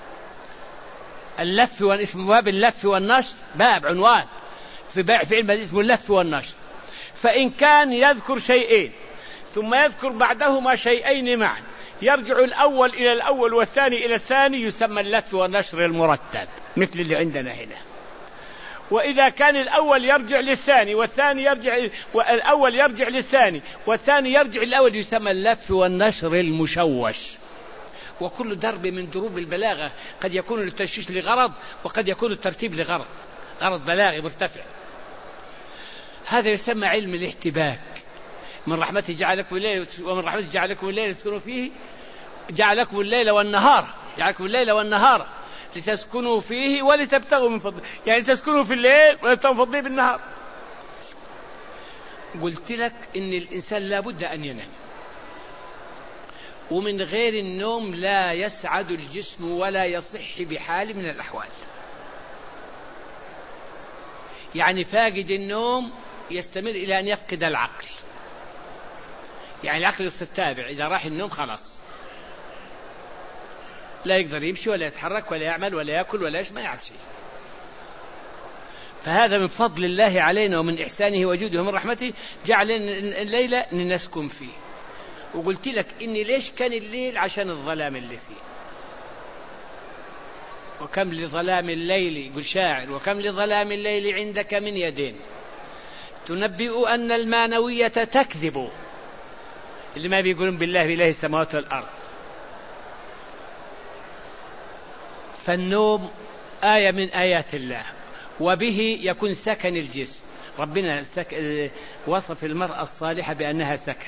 Speaker 1: اللف اسمه باب اللف والنشر، باب عنوان في باب في علم اسمه اللف والنشر. فإن كان يذكر شيئين ثم يذكر بعدهما شيئين معا يرجع الأول إلى الأول والثاني إلى الثاني يسمى اللف والنشر المرتب مثل اللي عندنا هنا. وإذا كان الأول يرجع للثاني والثاني يرجع والأول يرجع للثاني والثاني يرجع للأول يسمى اللف والنشر المشوش. وكل درب من دروب البلاغة قد يكون التشويش لغرض وقد يكون الترتيب لغرض غرض بلاغي مرتفع. هذا يسمى علم الاحتباك. من رحمته جعل لكم الليل ومن رحمته جعل لكم الليل يسكنوا فيه جعل لكم الليل والنهار جعل لكم الليل والنهار لتسكنوا فيه ولتبتغوا من فضله، يعني تسكنوا في الليل ولتبتغوا من فضله بالنهار. قلت لك إن الإنسان لا بد أن ينام، ومن غير النوم لا يسعد الجسم ولا يصح بحال من الأحوال. يعني فاقد النوم يستمر إلى أن يفقد العقل، يعني العقل يستتابع إذا راح النوم خلاص. لا يقدر يمشي ولا يتحرك ولا يعمل ولا يأكل ولا يشرب، ما يعرف شيء. فهذا من فضل الله علينا ومن إحسانه وجوده ومن رحمته، جعل الليلة نسكن فيه. وقلت لك إني ليش كان الليل؟ عشان الظلام اللي فيه. وكم لظلام الليل، يقول شاعر، وكم لظلام الليل عندك من يدين تنبئ أن المانوية تكذب، اللي ما بيقولون بالله بإله السماوات والأرض. فالنوم آية من آيات الله، وبه يكون سكن الجسم. ربنا سك... وصف المرأة الصالحة بأنها سكن،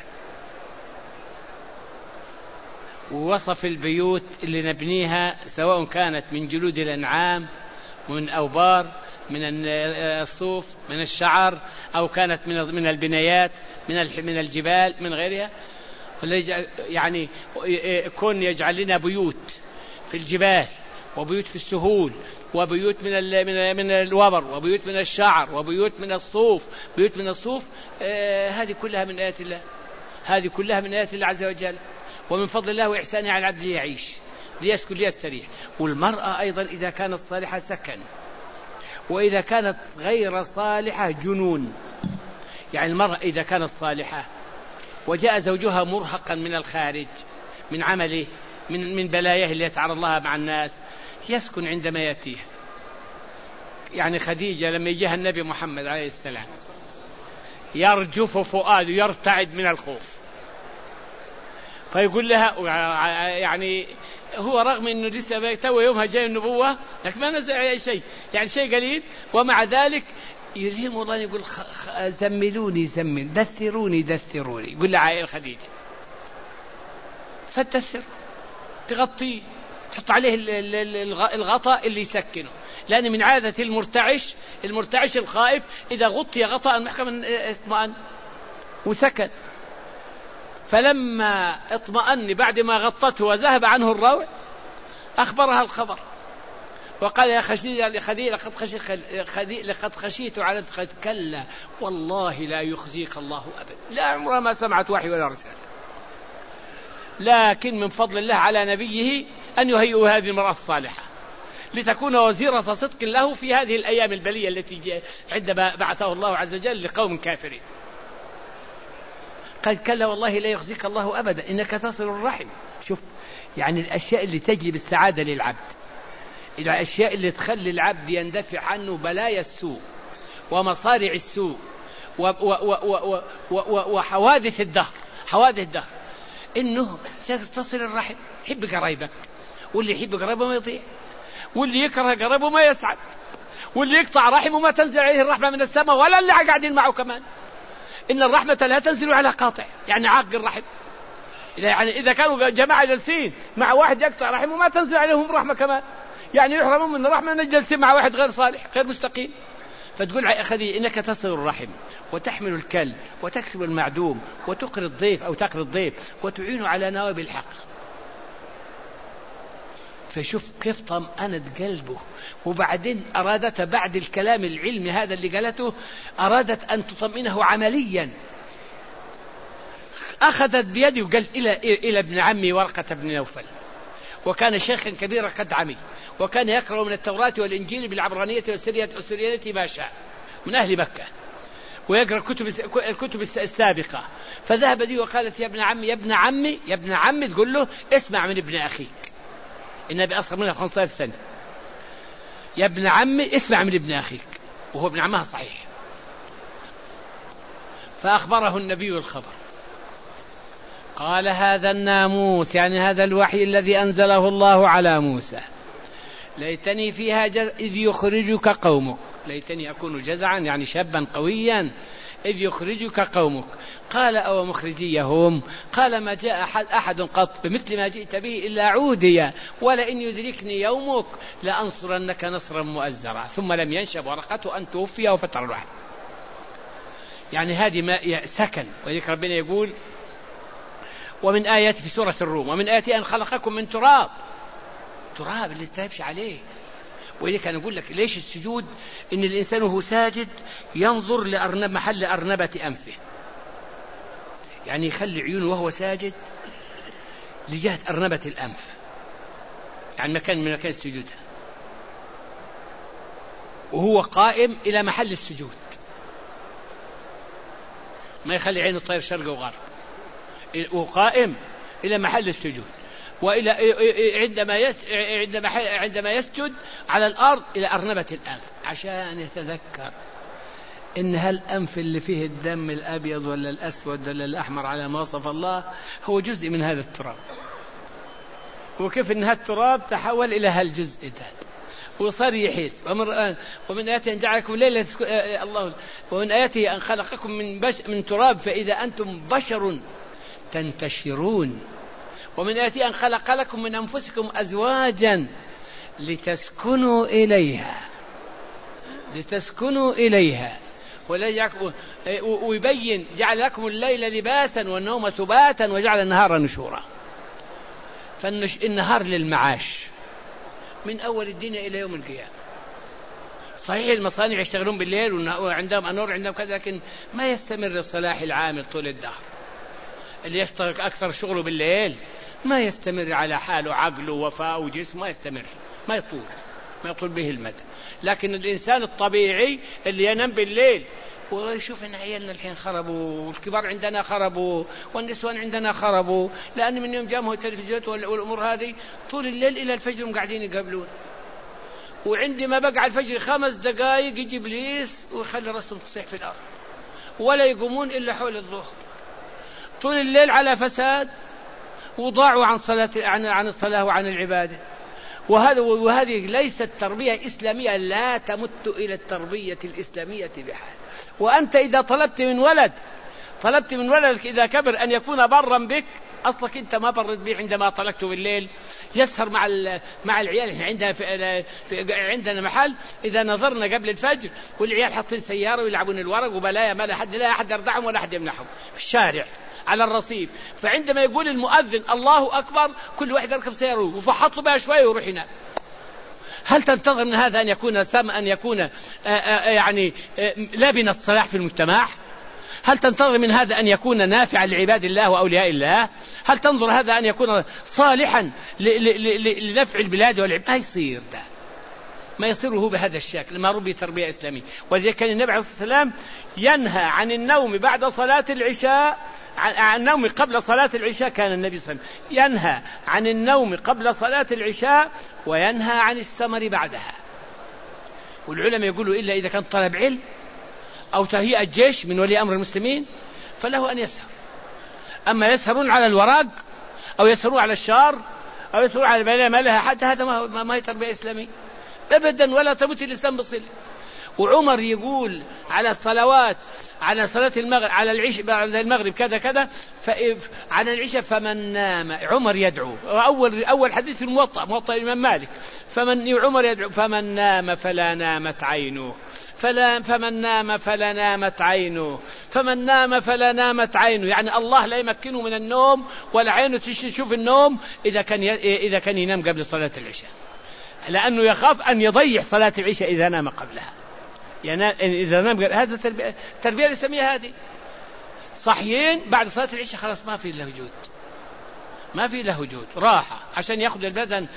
Speaker 1: ووصف البيوت اللي نبنيها سواء كانت من جلود الأنعام، من أوبار، من الصوف، من الشعر، أو كانت من من البنايات، من من الجبال، من غيرها. يعني كون يجعل لنا بيوت في الجبال، وبيوت في السهول، وبيوت من من من الوبر، وبيوت من الشعر، وبيوت من الصوف، بيوت من الصوف. آه هذه كلها من آيات الله، هذه كلها من آيات الله عز وجل، ومن فضل الله وإحسانه على العبد ليعيش، ليسكن، ليستريح. والمرأة أيضا إذا كانت صالحة سكن، وإذا كانت غير صالحة جنون. يعني المرأة إذا كانت صالحة وجاء زوجها مرهقا من الخارج، من عمله، من من بلاياه اللي يتعرض لها مع الناس، يسكن عندما يأتيه. يعني خديجة لما يجيها النبي محمد عليه السلام يرجف فؤاده، يرتعد من الخوف، فيقول لها، يعني هو رغم أنه لسه تو يومها جاي النبوة لكن ما نزل أي شيء، يعني شيء قليل، ومع ذلك يلهم الله يقول زملوني زمل، دثروني دثروني، يقول لعائلة خديجة فتدثر، تغطيه، تحط عليه الغطاء اللي يسكنه. لأن من عادة المرتعش المرتعش الخائف إذا غطي غطاء محكما اطمأن وسكن. فلما اطمأن بعد ما غطته وذهب عنه الروع أخبرها الخبر وقال يا خديجة لقد خشيت لقد خشيت على قد كلا والله لا يخزيك الله أبدا. لا عمرها ما سمعت وحي ولا رسالة، لكن من فضل الله على نبيه أن يهيئ هذه المرأة الصالحة لتكون وزيرة صدق له في هذه الأيام البلية التي عندما بعثه الله عز وجل لقوم كافرين. قال كلا والله لا يخزيك الله أبدا إنك تصل الرحم. شوف يعني الأشياء اللي تجلب السعادة للعبد، الأشياء اللي تخلي العبد يندفع عنه بلايا السوء ومصارع السوء وحوادث الدهر، حوادث الدهر، إنه تصل الرحم، تحب قريبك، واللي يحب قريبه ما يضيع، واللي يكره قريبه ما يسعد، واللي يقطع رحمه ما تنزل عليه الرحمة من السماء ولا اللي قاعدين معه كمان. إن الرحمة لا تنزل على قاطع، يعني عاق الرحم. يعني إذا كانوا جماعة جالسين مع واحد يقطع رحمه ما تنزل عليهم الرحمة كمان، يعني يحرمون من الرحمة نجلسين مع واحد غير صالح غير مستقيم. فتقول أخذي إنك تصل الرحم وتحمل الكل وتكسب المعدوم وتقري الضيف أو تقري الضيف وتعين على نوائب الحق. فشوف كيف طمأنت قلبه. وبعدين أرادت بعد الكلام العلمي هذا اللي قالته أرادت أن تطمئنه عمليا. أخذت بيدي وقال إلى, إلى ابن عمي ورقة بن نوفل، وكان شيخا كبيرا قد عمي، وكان يقرأ من التوراة والإنجيل بالعبرانية والسريانية ما شاء من أهل مكة، ويقرأ كتب الكتب السابقة. فذهب لي وقالت يا ابن عمي يا ابن عمي يا ابن عمي، تقول له اسمع من ابن أخيك، النبي أصغر منها خمسة عشر سنة، يا ابن عمي اسمع من ابن أخيك، وهو ابن عمها صحيح. فأخبره النبي الخبر، قال هذا الناموس، يعني هذا الوحي الذي أنزله الله على موسى، ليتني فيها جز... إذ يخرجك قومك، ليتني أكون جزعا يعني شابا قويا، إذ يخرجك قومك. قال أو مخرجيهم؟ قال ما جاء أحد, أحد قط بمثل ما جئت به إلا عوديا، ولئن يدركني يومك لأنصرنك نصرا مؤزرا. ثم لم ينشب ورقته أن توفي وفتر الوحي. يعني هذه ما سكن. وذلك ربنا يقول ومن آيات في سورة الروم ومن آيات أن خلقكم من تراب، تراب اللي تتابش عليه. وإذلك أنا أقول لك ليش السجود؟ إن الإنسان وهو ساجد ينظر لأرنب محل أرنبة أنفه، يعني يخلي عيونه وهو ساجد لجهة أرنبة الأنف. يعني مكان من مكان السجود، وهو قائم إلى محل السجود، ما يخلي عينه طير شرق وغرب، وقائم إلى محل السجود، وإلى عندما عندما عندما يسجد على الأرض إلى أرنبة الأنف، عشان يتذكر إن هالأنف اللي فيه الدم الأبيض ولا الأسود ولا الأحمر على ما وصف الله هو جزء من هذا التراب، وكيف إن هذا التراب تحول إلى هالجزء ده وصار يحس. ومن, ومن آياته أن جعلكم الليل الله ومن آياته أن خلقكم من, بش من تراب فإذا أنتم بشر تنتشرون. ومن آياته أن خلق لكم من أنفسكم أزواجا لتسكنوا إليها لتسكنوا إليها ويبين جعل لكم الليل لباسا والنوم سباتا وجعل النهار نشورا. فالنهار للمعاش من أول الدنيا إلى يوم القيامة. صحيح المصانع يشتغلون بالليل وعندهم أنور عندهم كذا، لكن ما يستمر الصلاح العامل طول الدهر. اللي يشتغل أكثر شغله بالليل ما يستمر على حاله، عقله وفاء وجسم ما يستمر، ما يطول ما يطول به المدى. لكن الإنسان الطبيعي اللي ينام بالليل ويشوف إن عيالنا الحين خربوا والكبار عندنا خربوا والنسوان عندنا خربوا، لأن من يوم جامعوا التلفزيونات والأمور هذه طول الليل إلى الفجر هم قاعدين يقابلون. وعندما بقى الفجر خمس دقائق يجي إبليس ويخلي رأسهم تصيح في الأرض ولا يقومون إلا حول الظهر. طول الليل على فساد وضاعوا عن صلاة عن عن الصلاة وعن العبادة. وهذا وهذه ليست تربية إسلامية، لا تمت إلى التربية الإسلامية بحال. وأنت إذا طلبت من ولد طلبت من ولدك إذا كبر أن يكون برا بك، أصلك أنت ما برد به عندما طلقته بالليل يسهر مع مع العيال. إحنا عندنا في في عندنا محل إذا نظرنا قبل الفجر والعيال حاطين سيارة ويلعبون الورق وبلايا، ما لا أحد لا أحد يردعهم ولا أحد يمنحهم في الشارع على الرصيف. فعندما يقول المؤذن الله أكبر كل واحد يركب سيارة وفحط له بها شوية ويروح ينام. هل تنتظر من هذا أن يكون سم أن يكون آآ آآ يعني لابن الصلاح في المجتمع؟ هل تنتظر من هذا أن يكون نافعا لعباد الله وأولياء الله؟ هل تنظر هذا أن يكون صالحا لنفع البلاد والعباد؟ ما يصير ده، ما يصيره بهذا الشكل، ما ربي تربية إسلامية. ولذلك كان النبي عليه الصلاة والسلام ينهى عن النوم بعد صلاة العشاء، عن النوم قبل صلاة العشاء. كان النبي صلى الله عليه وسلم ينهى عن النوم قبل صلاة العشاء وينهى عن السمر بعدها. والعلماء يقولوا إلا إذا كان طلب علم أو تهيئة جيش من ولي أمر المسلمين فله أن يسهر. أما يسهرون على الورق أو يسهرون على الشار أو يسهرون على البلاء ما لها حتى، هذا ما, ما هي تربية إسلامية أبدا، ولا تموت الإسلام بصلة. وعمر يقول على الصلوات، على صلاة المغرب، على العشاء بعد المغرب كذا كذا، على العشاء فمن نام، عمر يدعو، أول أول حديث في الموطأ موطأ الإمام مالك، فمن عمر يدعو فمن نام فلا نامت عينه، فلا فمن نام فلا نامت عينه، فمن نام فلا نامت عينه. يعني الله لا يمكنه من النوم ولا عينه تشوف النوم إذا كان إذا كان ينام قبل صلاة العشاء، لأنه يخاف أن يضيع صلاة العشاء إذا نام قبلها. يعني إذا نام قبل، هذا التربية التربية الإسلامية هذه. صحيين بعد صلاة العشاء خلاص ما في له وجود، ما في له وجود، راحة عشان يأخذ البدن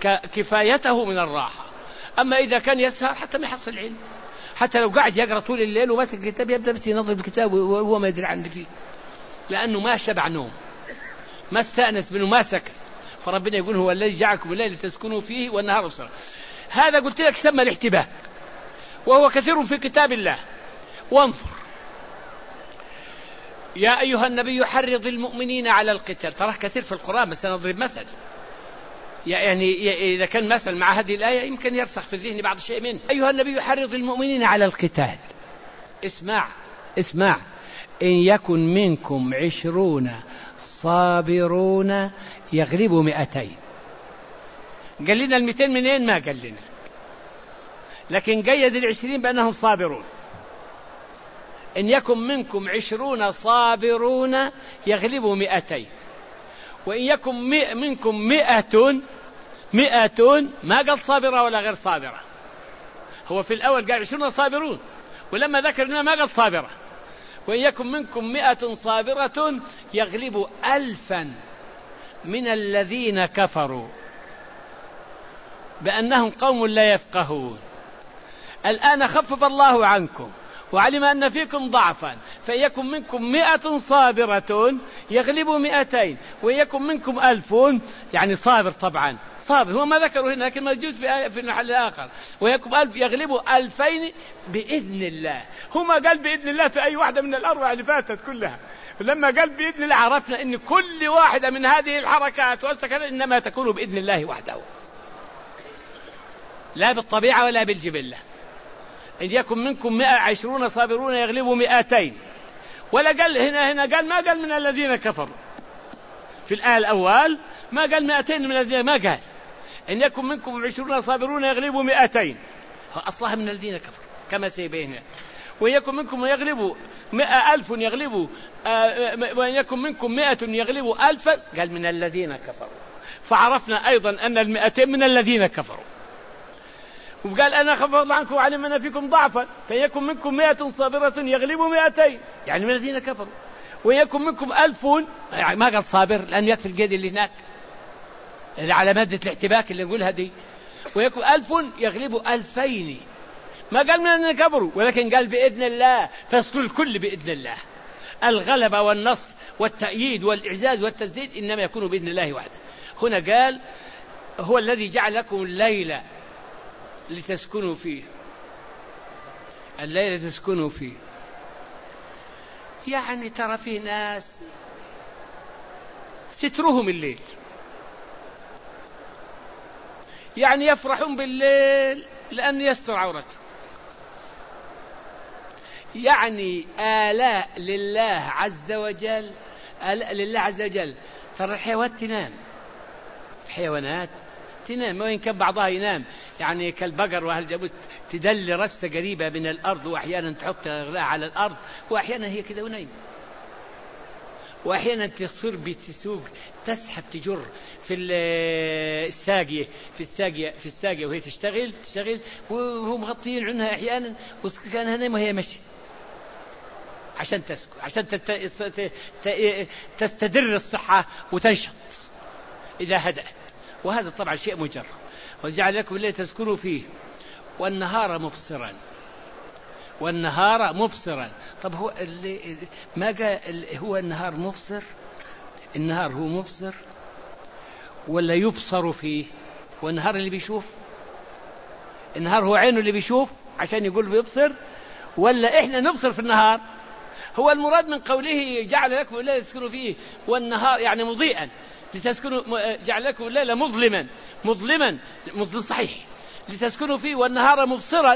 Speaker 1: كفايته من الراحة. أما إذا كان يسهر حتى ما يحصل علم، حتى لو قاعد يقرأ طول الليل وماسك الكتاب يبدأ بس ينظر بالكتاب وهو ما يدري عن فيه، لأنه ما شبع نوم، ما استأنس منه، ما سكن. فربنا يقول هو الذي جعلكم الليل تسكنوا فيه والنهار مبصرا. هذا قلت لك سمى الاحتباك، وهو كثير في كتاب الله. وانظر يا أيها النبي حرض المؤمنين على القتال، تراه كثير في القرآن، بس نضرب مثل. يعني إذا كان مثل مع هذه الآية يمكن يرسخ في الذهن بعض الشيء منه. أيها النبي حرض المؤمنين على القتال. اسمع اسمع إن يكن منكم عشرون صابرون يغلبوا مئتين. قال لنا المئتين منين؟ ما قال لنا، لكن قيد العشرين بأنهم صابرون. إن يكن منكم عشرون صابرون يغلبوا مئتين، وإن يكن منكم مئة مئة ما قال صابرة ولا غير صابرة. هو في الأول قال عشرون صابرون، ولما ذكر لنا ما قال صابرة. وإن يكن منكم مئة صابرة يغلبوا ألفا من الذين كفروا
Speaker 2: بأنهم قوم لا يفقهون. الآن خفف الله عنكم وعلم أن فيكم ضعفا، فيكن منكم مئة صابرة يغلبوا مئتين، ويكن منكم ألف، يعني صابر طبعا صابر هو ما ذكروا هنا لكن موجود في في المحل الآخر، ويكن ألف يغلبوا ألفين بإذن الله. هما قال بإذن الله في أي واحدة من الأربع اللي فاتت كلها، لما قال بإذن الله عرفنا أن كل واحدة من هذه الحركات والسكنات إنما تكون بإذن الله وحده، لا بالطبيعة ولا بالجبلة. إن يكن منكم مئة عشرون صابرون يغلبوا مئتين، ولا قال هنا هنا قال ما قال من الذين كفروا في الآية الأول، ما قال مئتين من الذين، ما قال إن يكن منكم عشرون صابرون يغلبوا مئتين، أصلها من الذين كفروا كما سيبين. ويكن منكم يغلبوا مئة ألف يغلبوا آه وإن يكن منكم مئة يغلبوا ألفا، قال من الذين كفروا، فعرفنا أيضا أن المئتين من الذين كفروا. وقال أنا خفف الله عنكم وعلم أن فيكم ضعفا، فيكن منكم مئة صابرة يغلبوا مئتين، يعني من الذين كفروا. ويكن منكم ألف، يعني ما قال صابر لأن يكفي القيد اللي هناك اللي على مادة الاحتباك اللي نقولها دي. ويكن ألف يغلبوا ألفين، ما قال من الذين كفروا، ولكن قال بإذن الله، فيصل الكل بإذن الله. الغلبة والنصر والتأييد والإعزاز والتسديد إنما يكون بإذن الله وحده. هنا قال هو الذي جعل لكم الليل لتسكنوا فيه، الليل تسكنوا فيه. يعني ترى في ناس سترهم الليل، يعني يفرحون بالليل لأن يستر عورته، يعني آلاء لله عز وجل، آلاء لله عز وجل. ترى الحيوانات تنام، الحيوانات تنام وإن كان بعضها ينام، يعني كالبقر وهالجاموس تدل رأسها قريبة من الأرض، وأحيانا تحط رجلها على الأرض، وأحيانا هي كده ونايم، وأحيانا تصير بتسوق تسحب تجر في الساقية في الساقية في الساقية وهي تشتغل تشتغل وهم مغطيين عنها أحيانا، وكانها نايمة وهي ماشية عشان تسكت، عشان تستدر الصحة وتنشط إذا هدأت. وهذا طبعا شيء مجرد. وجعل لكم الليل تسكنوا فيه والنهار مبصرا، والنهار مبصرا. طب هو اللي ما قال هو النهار مبصر؟ النهار هو مبصر ولا يبصر فيه؟ والنهار اللي بيشوف، النهار هو عينه اللي بيشوف عشان يقول بيبصر، ولا إحنا نبصر في النهار؟ هو المراد من قوله جعل لكم الليل تسكنوا فيه والنهار يعني مضيئا لتسكنوا، جعل لكم الليل مظلما مظلما مظلم صحيح لتسكنوا فيه والنهار مبصرا.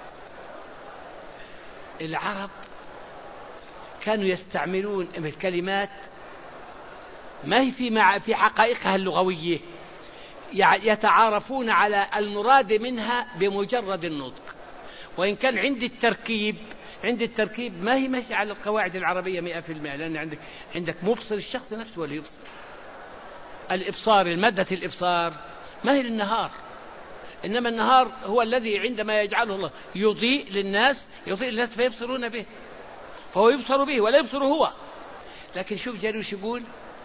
Speaker 2: العرب كانوا يستعملون الكلمات ما هي في مع في حقائقها اللغوية، يتعارفون على المراد منها بمجرد النطق، وإن كان عند التركيب عند التركيب ما هي ماشية على القواعد العربية مئة في المئة، لأن عندك عندك مبصر الشخص نفسه ولا يبصر. الإبصار، المادة الإبصار ما هي للنهار، إنما النهار هو الذي عندما يجعله الله يضيء للناس، يضيء للناس فيبصرون به، فهو يبصر به ولا يبصر هو. لكن شوف جاريوش يقول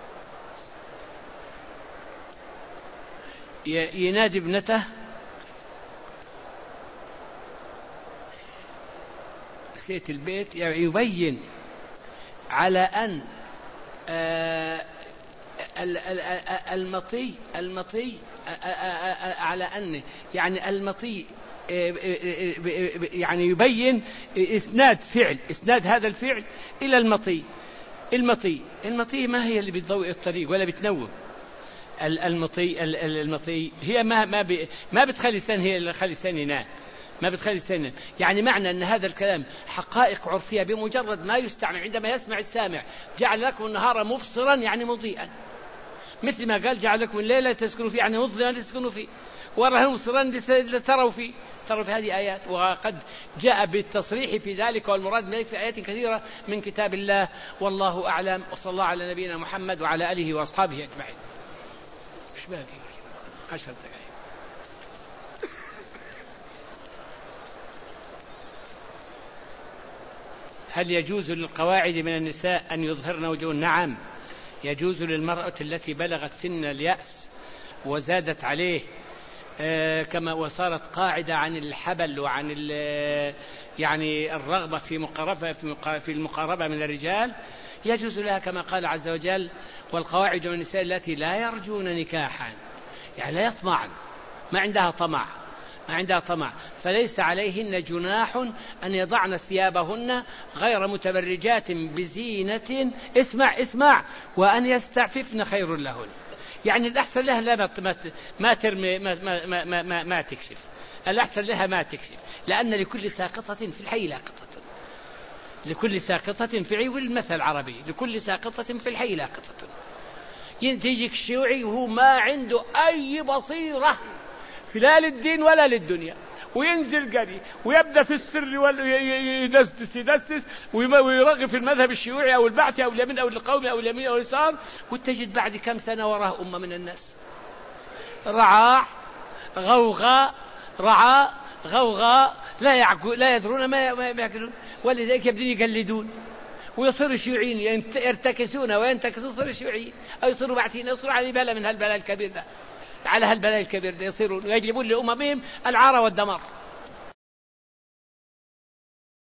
Speaker 2: ينادي ابنته سيت البيت، يبين على أن المطي المطي على أن يعني المطي يعني يبين إسناد فعل، إسناد هذا الفعل إلى المطي. المطي المطي ما هي اللي بتضوء الطريق ولا بتنوم، المطي المطي هي ما ما ما بتخلي الإنسان، هي اللي خلي الإنسان ينام، ما بتخلي السنة. يعني معنى أن هذا الكلام حقائق عرفية بمجرد ما يستعمل عندما يسمع السامع. جعل لكم النهار مبصرا يعني مضيئا، مثل ما قال جعل لكم الليل تسكنوا فيه يعني مظلما تسكنوا فيه، والنهار مبصرا لتروا فيه. تروا في هذه آيات، وقد جاء بالتصريح في ذلك والمراد ذلك في آيات كثيرة من كتاب الله، والله أعلم. وصلى الله على نبينا محمد وعلى آله وأصحابه أجمعين. مش باقي عشر دقائق. هل يجوز للقواعد من النساء أن يظهرن وجوهن؟ نعم، يجوز للمرأة التي بلغت سن اليأس وزادت عليه كما وصارت قاعدة عن الحبل وعن يعني الرغبة في مقاربة في المقاربة من الرجال، يجوز لها كما قال عز وجل: والقواعد من النساء التي لا يرجون نكاحا، يعني لا يطمعن، ما عندها طمع ما عندها طمع فليس عليهن جناح أن يضعن ثيابهن غير متبرجات بزينة، اسمع اسمع وأن يستعففن خير لهن. يعني الأحسن لها لا ما ترمي ما, ما, ما, ما, ما تكشف، الأحسن لها ما تكشف، لأن لكل ساقطة في الحي لاقطة، لكل ساقطة في الحي، والمثل العربي لكل ساقطة في الحي لاقطة. ينتجك الشيوعي وهو ما عنده أي بصيرة في لا للدين ولا للدنيا، وينزل قري ويبدأ في السر ويدسس يدسس ويرغب في المذهب الشيوعي أو البعثي أو اليمين أو القومي أو اليمين أو اليسار، وتجد بعد كم سنة وراه أمة من الناس رعاع غوغاء رعاء غوغاء لا يعقل لا يدرون ما يعقلون، ولذلك يبدون يقلدون ويصيروا شيوعيين، يرتكسون وينتكسون يصيروا شيوعيين أو يصيروا بعثيين، يصيروا على بلا من هالبلاء الكبير ده، على هالبلاء الكبير ده يصيرون ويجلبون لأممهم العار والدمار.